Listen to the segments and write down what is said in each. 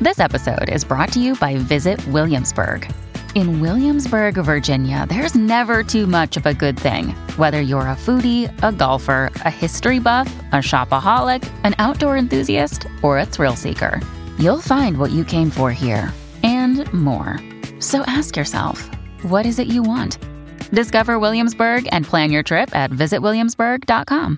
This episode is brought to you by Visit Williamsburg. In Williamsburg, Virginia, there's never too much of a good thing. Whether you're a foodie, a golfer, a history buff, a shopaholic, an outdoor enthusiast, or a thrill seeker, you'll find what you came for here and more. So ask yourself, what is it you want? Discover Williamsburg and plan your trip at visitwilliamsburg.com.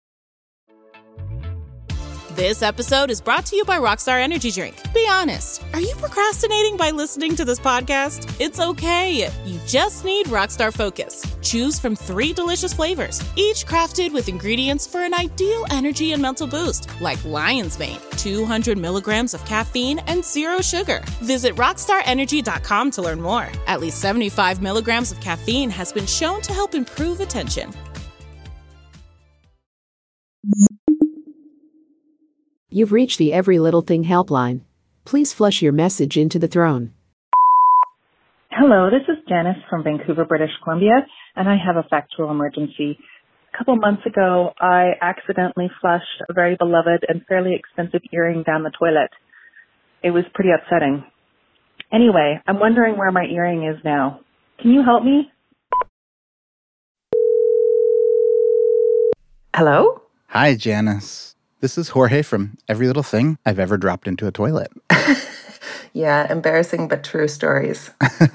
This episode is brought to you by Rockstar Energy Drink. Be honest, are you procrastinating by listening to this podcast? It's okay. You just need Rockstar Focus. Choose from 3 delicious flavors, each crafted with ingredients for an ideal energy and mental boost, like Lion's Mane, 200 milligrams of caffeine and 0 sugar. Visit rockstarenergy.com to learn more. At least 75 milligrams of caffeine has been shown to help improve attention. You've reached the Every Little Thing helpline. Please flush your message into the throne. Hello, this is Janice from Vancouver, British Columbia, and I have a factual emergency. A couple months ago, I accidentally flushed a very beloved and fairly expensive earring down the toilet. It was pretty upsetting. Anyway, I'm wondering where my earring is now. Can you help me? Hello? Hi, Janice. This is Jorge from Every Little Thing I've Ever Dropped into a Toilet. Yeah, embarrassing but true stories.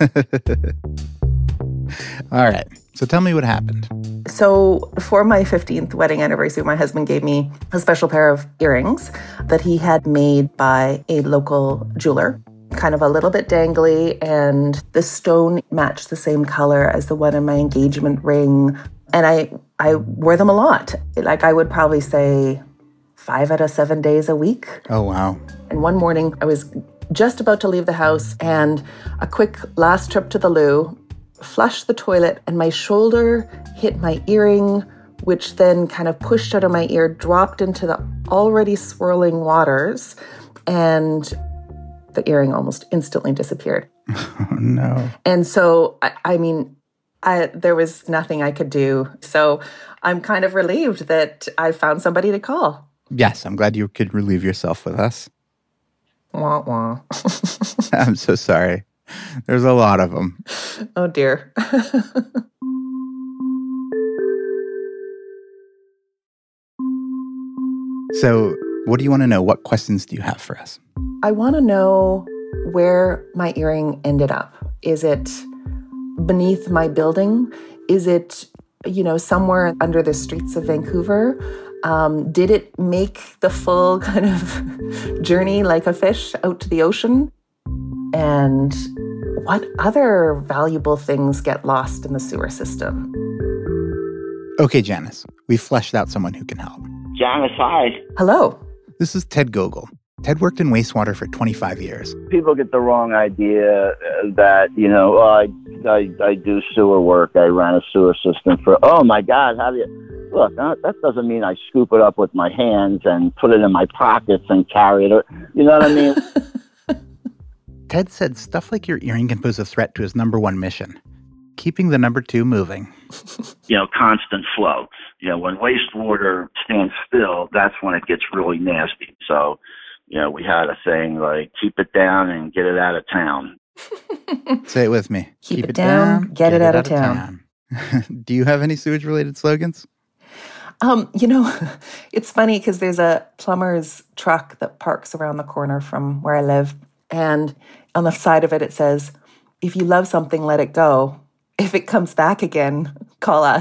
All right, so tell me what happened. So for my 15th wedding anniversary, my husband gave me a special pair of earrings that he had made by a local jeweler. Kind of a little bit dangly, and the stone matched the same color as the one in my engagement ring. And I wore them a lot. Like, I would probably say 5 out of 7 days a week. Oh, wow. And one morning I was just about to leave the house, and a quick last trip to the loo, flushed the toilet, and my shoulder hit my earring, which then kind of pushed out of my ear, dropped into the already swirling waters, and the earring almost instantly disappeared. Oh, no. And so, there was nothing I could do. So I'm kind of relieved that I found somebody to call. Yes, I'm glad you could relieve yourself with us. Wah, wah. I'm so sorry. There's a lot of them. Oh, dear. So, what do you want to know? What questions do you have for us? I want to know where my earring ended up. Is it beneath my building? Is it, somewhere under the streets of Vancouver? Did it make the full kind of journey like a fish out to the ocean? And what other valuable things get lost in the sewer system? Okay, Janice, we've fleshed out someone who can help. Janice, hi. Hello. This is Ted Gogol. Ted worked in wastewater for 25 years. People get the wrong idea that, I do sewer work. I ran a sewer system for, oh my God, how do you... Look, that doesn't mean I scoop it up with my hands and put it in my pockets and carry it. You know what I mean? Ted said stuff like your earring can pose a threat to his number one mission, keeping the number 2 moving. Constant flow. When wastewater stands still, that's when it gets really nasty. So, we had a saying like, keep it down and get it out of town. Say it with me. Keep it down, get it out of town. Do you have any sewage-related slogans? It's funny because there's a plumber's truck that parks around the corner from where I live. And on the side of it, it says, if you love something, let it go. If it comes back again, call us.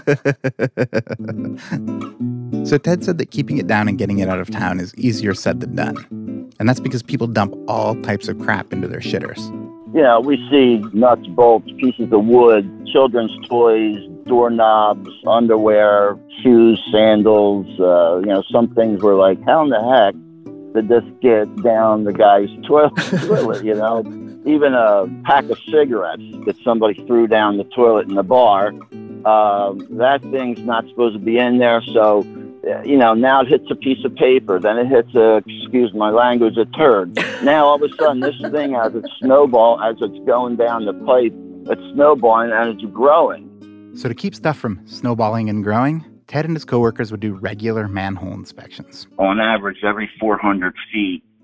So Ted said that keeping it down and getting it out of town is easier said than done. And that's because people dump all types of crap into their shitters. We see nuts, bolts, pieces of wood, children's toys, doorknobs, underwear, shoes, sandals. Some things were like, how in the heck did this get down the guy's toilet, Even a pack of cigarettes that somebody threw down the toilet in the bar, that thing's not supposed to be in there. So, now it hits a piece of paper, then it hits excuse my language, a turd. Now all of a sudden this thing as it's going down the pipe, it's snowballing and it's growing. So to keep stuff from snowballing and growing, Ted and his coworkers would do regular manhole inspections. On average, every 400 feet,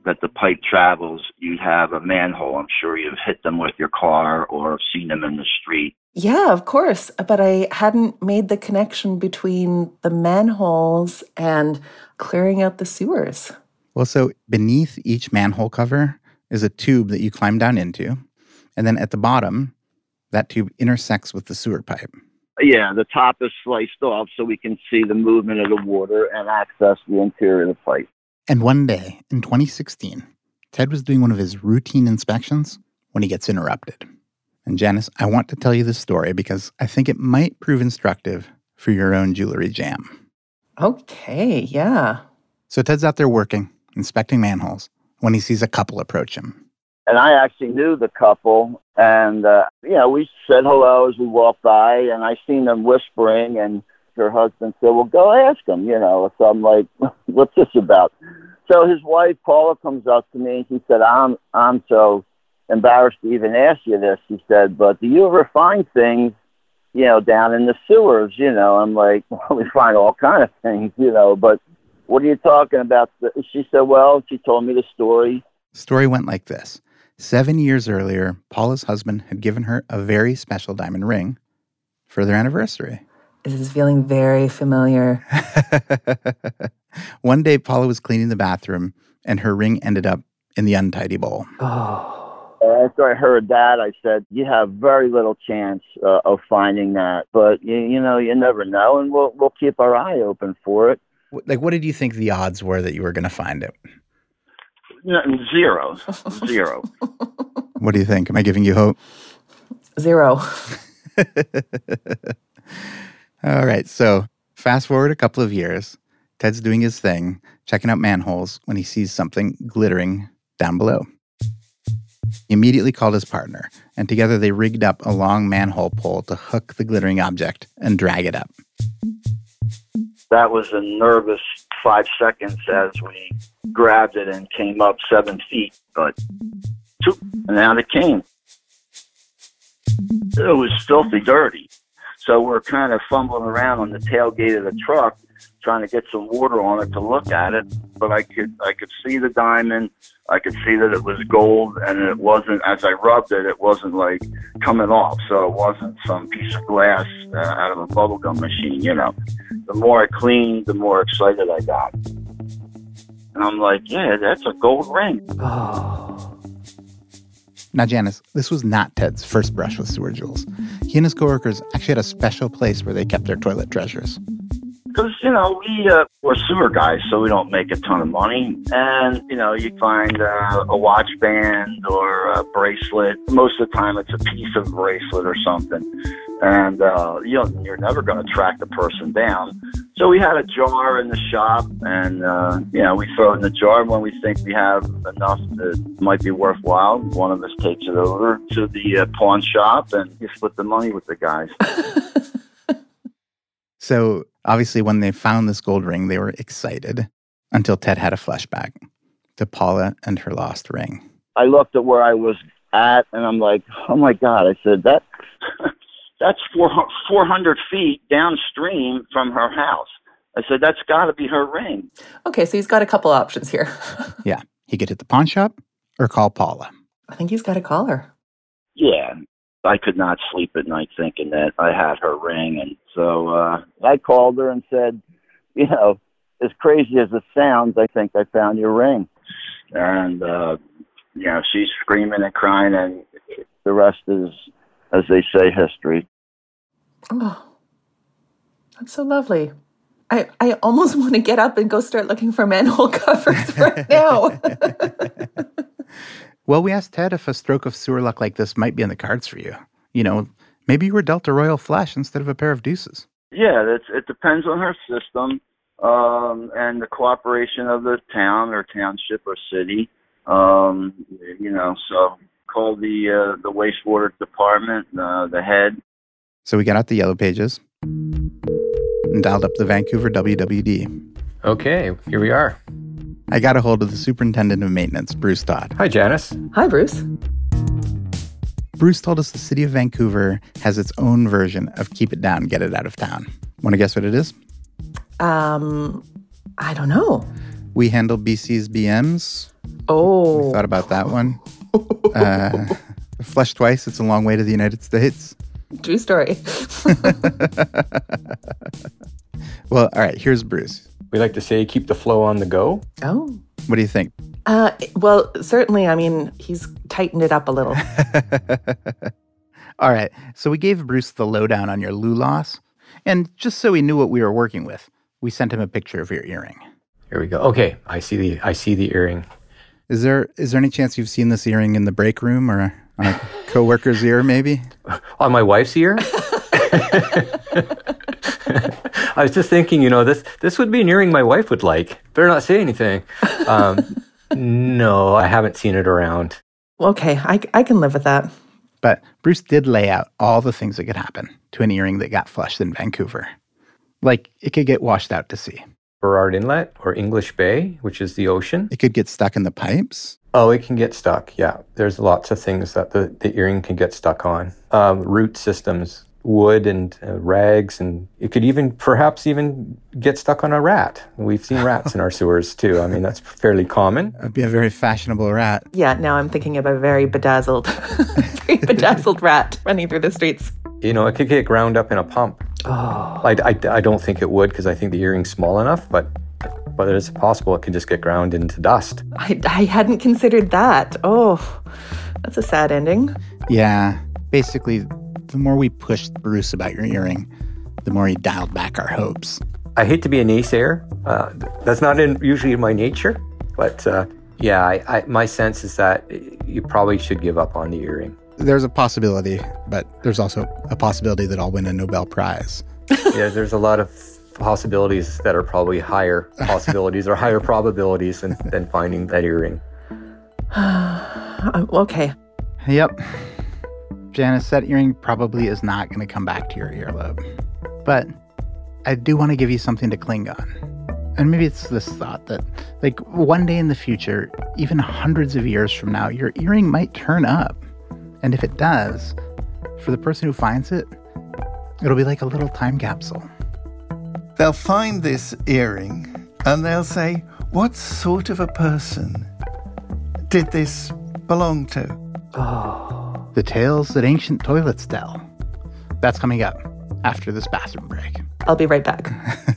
that the pipe travels, you'd have a manhole. I'm sure you've hit them with your car or seen them in the street. Yeah, of course. But I hadn't made the connection between the manholes and clearing out the sewers. Well, so beneath each manhole cover is a tube that you climb down into. And then at the bottom, that tube intersects with the sewer pipe. Yeah, the top is sliced off so we can see the movement of the water and access the interior of the pipe. And one day, in 2016, Ted was doing one of his routine inspections when he gets interrupted. And Janice, I want to tell you this story because I think it might prove instructive for your own jewelry jam. Okay, yeah. So Ted's out there working, inspecting manholes, when he sees a couple approach him. And I actually knew the couple, and, we said hello as we walked by, and I seen them whispering, and her husband said, well, go ask him, So I'm like, what's this about? So his wife, Paula, comes up to me, and she said, I'm so embarrassed to even ask you this. She said, but do you ever find things, down in the sewers? I'm like, well, we find all kind of things, but what are you talking about? She said, well, she told me the story. The story went like this. 7 years earlier, Paula's husband had given her a very special diamond ring for their anniversary. This is feeling very familiar. One day, Paula was cleaning the bathroom, and her ring ended up in the untidy bowl. Oh. After I heard that, I said, you have very little chance of finding that. But, you never know, and we'll keep our eye open for it. Like, what did you think the odds were that you were going to find it? Zero. What do you think? Am I giving you hope? 0. All right, so fast forward a couple of years. Ted's doing his thing, checking out manholes when he sees something glittering down below. He immediately called his partner, and together they rigged up a long manhole pole to hook the glittering object and drag it up. That was a nervous 5 seconds as we grabbed it and came up 7 feet, but and out it came. It was filthy dirty. So we're kind of fumbling around on the tailgate of the truck, trying to get some water on it to look at it. But I could see the diamond. I could see that it was gold, and it wasn't, as I rubbed it, it wasn't like coming off. So it wasn't some piece of glass out of a bubblegum machine, The more I cleaned, the more excited I got. And I'm like, yeah, that's a gold ring. Oh. Now, Janice, this was not Ted's first brush with sewer jewels. He and his coworkers actually had a special place where they kept their toilet treasures. Because, we're sewer guys, so we don't make a ton of money. And, you find a watch band or a bracelet. Most of the time it's a piece of bracelet or something. And, you're never going to track the person down. So we had a jar in the shop, and, we throw it in the jar. And when we think we have enough that might be worthwhile, one of us takes it over to the pawn shop, and you split the money with the guys. So, obviously, when they found this gold ring, they were excited until Ted had a flashback to Paula and her lost ring. I looked at where I was at, and I'm like, oh, my God. I said, that's 400 feet downstream from her house. I said, that's got to be her ring. Okay, so he's got a couple options here. Yeah, he could hit the pawn shop or call Paula. I think he's got to call her. Yeah, I could not sleep at night thinking that I had her ring. And so I called her and said, as crazy as it sounds, I think I found your ring. And, she's screaming and crying, and the rest is, as they say, history. Oh, that's so lovely. I almost want to get up and go start looking for manhole covers right now. Well, we asked Ted if a stroke of sewer luck like this might be in the cards for you. Maybe you were dealt a royal flush instead of a pair of deuces. Yeah, it depends on her system and the cooperation of the town or township or city. So call the wastewater department, the head. So we got out the yellow pages and dialed up the Vancouver WWD. Okay, here we are. I got a hold of the superintendent of maintenance, Bruce Todd. Hi, Janice. Hi, Bruce. Bruce told us the city of Vancouver has its own version of Keep It Down, Get It Out of Town. Want to guess what it is? I don't know. We handle BC's BMs. Oh. We thought about that one. Flush twice, it's a long way to the United States. True story. Well, all right, here's Bruce. We like to say keep the flow on the go. Oh. What do you think? Well, certainly, I mean, he's tightened it up a little. All right, so we gave Bruce the lowdown on your loo loss. And just so he knew what we were working with, we sent him a picture of your earring. Here we go. Okay, I see the earring. Is there any chance you've seen this earring in the break room or on a coworker's ear, maybe? On my wife's ear? I was just thinking, this would be an earring my wife would like. Better not say anything. No, I haven't seen it around. Okay, I can live with that. But Bruce did lay out all the things that could happen to an earring that got flushed in Vancouver. Like, it could get washed out to sea. Burrard Inlet or English Bay, which is the ocean. It could get stuck in the pipes. Oh, it can get stuck, yeah. There's lots of things that the earring can get stuck on. Root systems, wood and rags, and it could perhaps even get stuck on a rat. We've seen rats in our sewers too. I mean, that's fairly common. It'd be a very fashionable rat. Yeah, now I'm thinking of a very bedazzled rat running through the streets. It could get ground up in a pump. Oh. I don't think it would because I think the earring's small enough, but it is possible it could just get ground into dust. I hadn't considered that. Oh, that's a sad ending. Yeah, basically, the more we pushed Bruce about your earring, the more he dialed back our hopes. I hate to be a naysayer. That's not usually in my nature, but my sense is that you probably should give up on the earring. There's a possibility, but there's also a possibility that I'll win a Nobel Prize. Yeah, there's a lot of possibilities that are probably higher possibilities or higher probabilities than finding that earring. Okay. Yep. Janice, that earring probably is not going to come back to your earlobe. But I do want to give you something to cling on. And maybe it's this thought that, like, one day in the future, even hundreds of years from now, your earring might turn up. And if it does, for the person who finds it, it'll be like a little time capsule. They'll find this earring and they'll say, what sort of a person did this belong to? Oh, the tales that ancient toilets tell. That's coming up after this bathroom break. I'll be right back.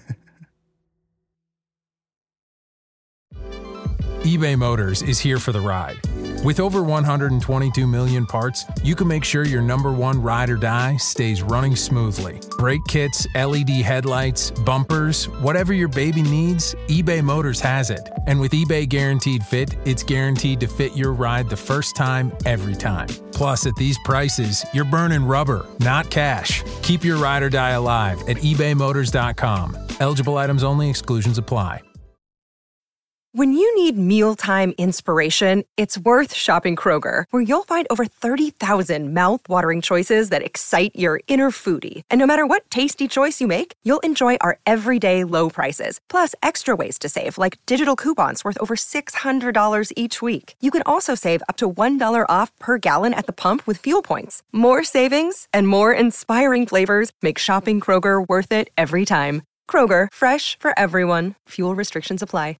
eBay Motors is here for the ride. With over 122 million parts, you can make sure your number one ride or die stays running smoothly. Brake kits, LED headlights, bumpers, whatever your baby needs, eBay Motors has it. And with eBay Guaranteed Fit, it's guaranteed to fit your ride the first time, every time. Plus, at these prices, you're burning rubber, not cash. Keep your ride or die alive at ebaymotors.com. Eligible items only. Exclusions apply. When you need mealtime inspiration, it's worth shopping Kroger, where you'll find over 30,000 mouth-watering choices that excite your inner foodie. And no matter what tasty choice you make, you'll enjoy our everyday low prices, plus extra ways to save, like digital coupons worth over $600 each week. You can also save up to $1 off per gallon at the pump with fuel points. More savings and more inspiring flavors make shopping Kroger worth it every time. Kroger, fresh for everyone. Fuel restrictions apply.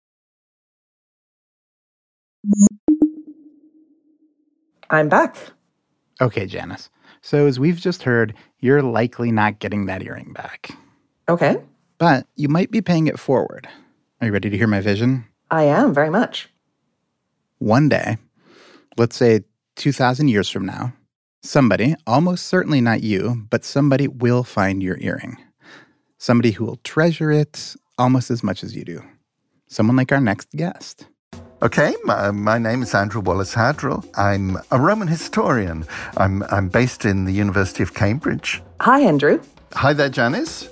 I'm back. Okay, Janice. So as we've just heard, you're likely not getting that earring back. Okay. But you might be paying it forward. Are you ready to hear my vision? I am, very much. One day, let's say 2,000 years from now, somebody, almost certainly not you, but somebody will find your earring. Somebody who will treasure it almost as much as you do. Someone like our next guest. Okay, my name is Andrew Wallace-Hadrill. I'm a Roman historian. I'm based in the University of Cambridge. Hi, Andrew. Hi there, Janice.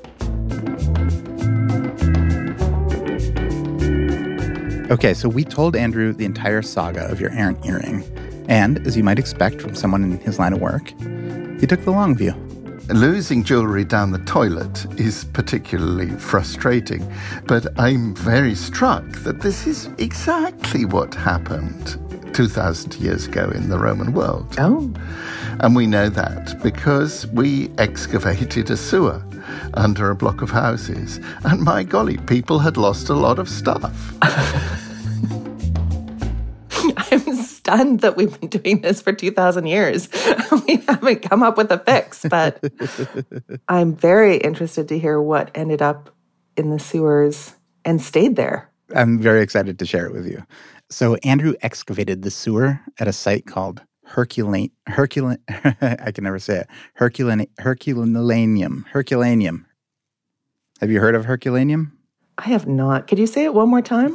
Okay, so we told Andrew the entire saga of your errant earring. And, as you might expect from someone in his line of work, he took the long view. Losing jewelry down the toilet is particularly frustrating, but I'm very struck that this is exactly what happened 2,000 years ago in the Roman world. Oh. And we know that because we excavated a sewer. under a block of houses. And my golly, people had lost a lot of stuff. I'm stunned that we've been doing this for 2,000 years. We haven't come up with a fix, but I'm very interested to hear what ended up in the sewers and stayed there. I'm very excited to share it with you. So Andrew excavated the sewer at a site called Herculaneum. Have you heard of Herculaneum? I have not. Could you say it one more time?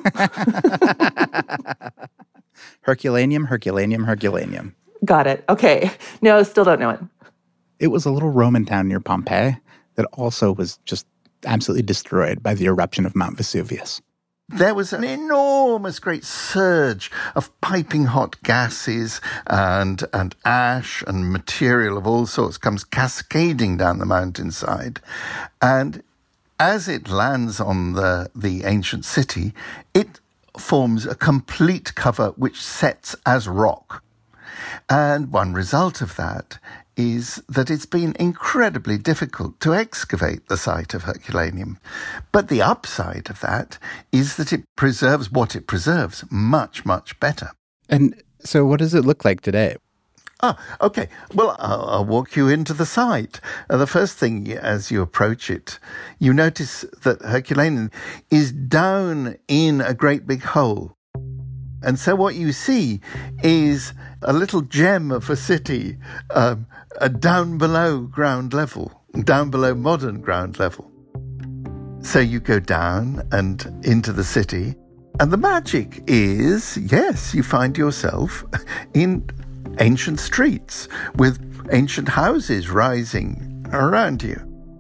Herculaneum. Got it. Okay. No, still don't know it. It was a little Roman town near Pompeii that also was just absolutely destroyed by the eruption of Mount Vesuvius. There was an enormous, great surge of piping hot gases and ash and material of all sorts comes cascading down the mountainside. And as it lands on the ancient city, it forms a complete cover which sets as rock. And one result of that is that it's been incredibly difficult to excavate the site of Herculaneum. But the upside of that is that it preserves what it preserves much, much better. And so what does it look like today? Okay. Well, I'll walk you into the site. The first thing, as you approach it, you notice that Herculaneum is down in a great big hole. And so what you see is a little gem of a city down below ground level, down below modern ground level. So you go down and into the city, and the magic is, yes, you find yourself in ancient streets with ancient houses rising around you.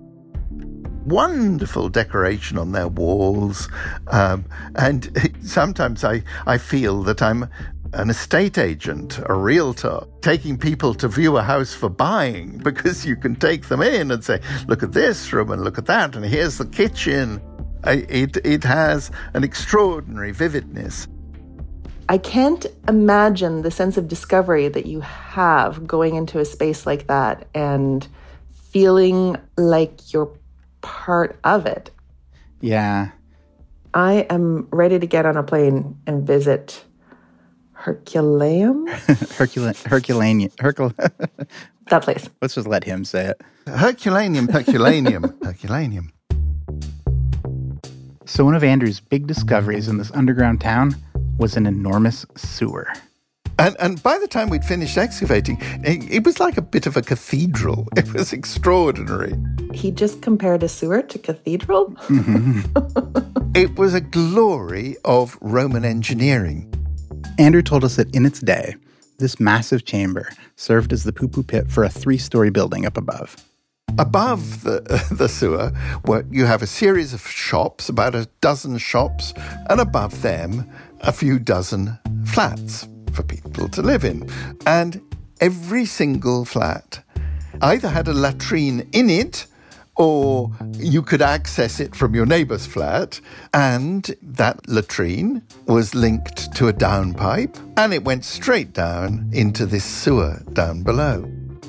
Wonderful decoration on their walls. And sometimes I feel that I'm an estate agent, a realtor, taking people to view a house for buying, because you can take them in and say, look at this room and look at that, and here's the kitchen. It has an extraordinary vividness. I can't imagine the sense of discovery that you have going into a space like that and feeling like you're part of it. Yeah. I am ready to get on a plane and visit Herculaneum? Herculaneum. That place. Let's just let him say it. Herculaneum. So one of Andrew's big discoveries in this underground town was an enormous sewer. And by the time we'd finished excavating, it was like a bit of a cathedral. It was extraordinary. He just compared a sewer to cathedral? Mm-hmm. It was a glory of Roman engineering. Andrew told us that in its day, this massive chamber served as the poo-poo pit for a 3-story building up above. Above the sewer, where you have a series of shops, about a dozen shops, and above them, a few dozen flats for people to live in. And every single flat either had a latrine in it, or you could access it from your neighbour's flat, and that latrine was linked to a downpipe, and it went straight down into this sewer down below.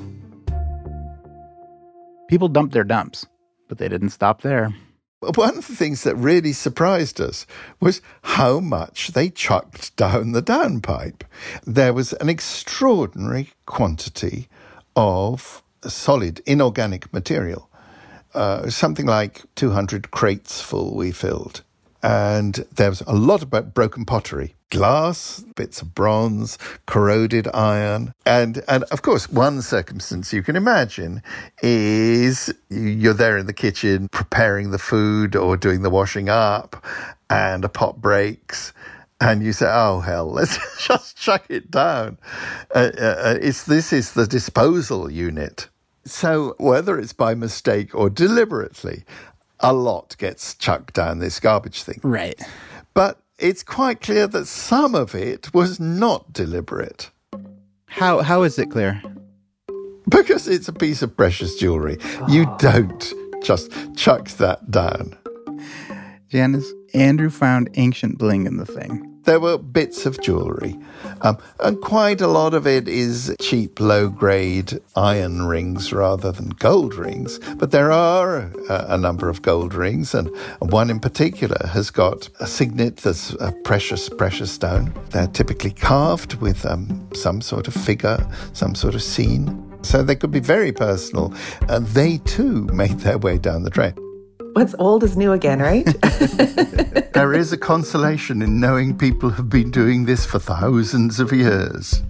People dumped their dumps, but they didn't stop there. One of the things that really surprised us was how much they chucked down the downpipe. There was an extraordinary quantity of solid inorganic material. Something like 200 crates full we filled. And there was a lot of broken pottery, glass, bits of bronze, corroded iron. And of course, one circumstance you can imagine is you're there in the kitchen preparing the food or doing the washing up, and a pot breaks. And you say, oh, hell, let's just chuck it down. This is the disposal unit. So whether it's by mistake or deliberately, a lot gets chucked down this garbage thing. Right. But it's quite clear that some of it was not deliberate. How is it clear? Because it's a piece of precious jewelry. You don't just chuck that down. Janice, Andrew found ancient bling in the thing. there were bits of jewellery. And quite a lot of it is cheap, low-grade iron rings rather than gold rings. But there are a number of gold rings, and one in particular has got a signet that's a precious stone. They're typically carved with some sort of figure, some sort of scene. So they could be very personal, and they too made their way down the drain. What's old is new again, right? There is a consolation in knowing people have been doing this for thousands of years.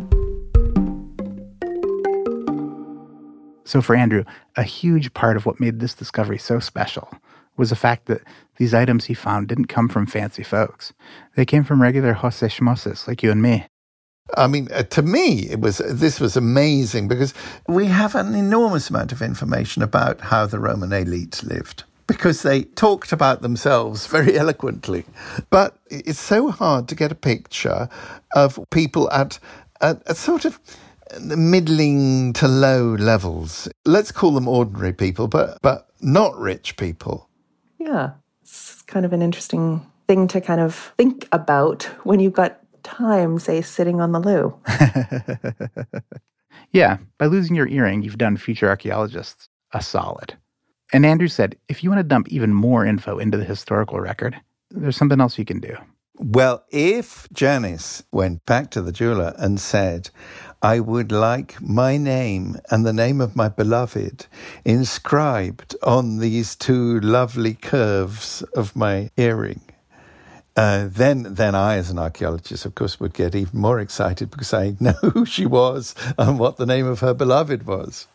So for Andrew, a huge part of what made this discovery so special was the fact that these items he found didn't come from fancy folks. They came from regular Jose Schmoses like you and me. I mean, to me, this was amazing because we have an enormous amount of information about how the Roman elite lived, because they talked about themselves very eloquently. But it's so hard to get a picture of people at sort of middling to low levels. Let's call them ordinary people, but not rich people. Yeah, it's kind of an interesting thing to kind of think about when you've got time, say, sitting on the loo. Yeah, by losing your earring, you've done future archaeologists a solid. And Andrew said, if you want to dump even more info into the historical record, there's something else you can do. Well, if Janice went back to the jeweler and said, I would like my name and the name of my beloved inscribed on these two lovely curves of my earring, then I, as an archaeologist, of course, would get even more excited because I know who she was and what the name of her beloved was.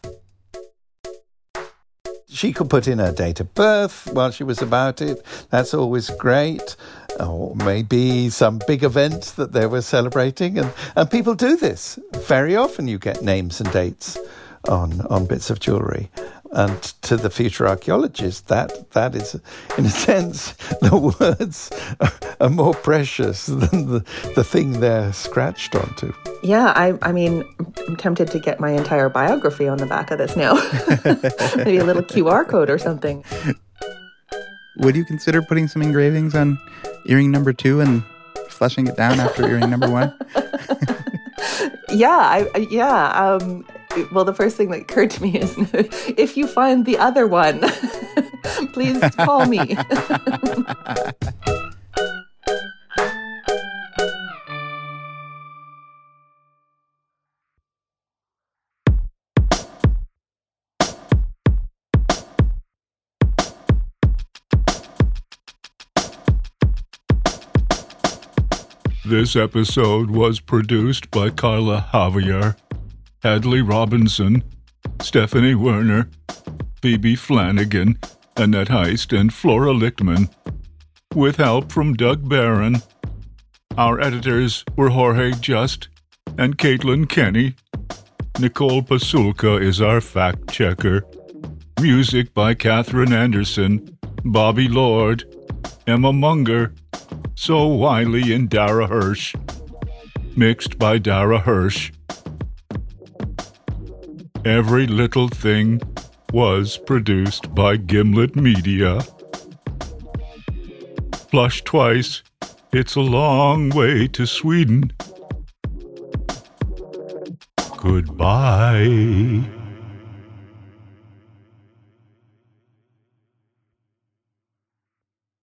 She could put in her date of birth while she was about it. That's always great. Or maybe some big event that they were celebrating. And people do this. Very often you get names and dates on bits of jewellery. And to the future archaeologist, that is, in a sense, the words are more precious than the thing they're scratched onto. Yeah, I mean, I'm tempted to get my entire biography on the back of this now. Maybe a little QR code or something. Would you consider putting some engravings on earring number 2 and flushing it down after earring number 1? Well, the first thing that occurred to me is, if you find the other one, please call me. This episode was produced by Carla Javier, Hadley Robinson, Stephanie Werner, Phoebe Flanagan, Annette Heist, and Flora Lichtman, with help from Doug Barron. Our editors were Jorge Just and Caitlin Kenny. Nicole Pasulka is our fact-checker. Music by Catherine Anderson, Bobby Lord, Emma Munger, So Wiley, and Dara Hirsch. Mixed by Dara Hirsch. Every Little Thing was produced by Gimlet Media. Flush twice, it's a long way to Sweden. Goodbye.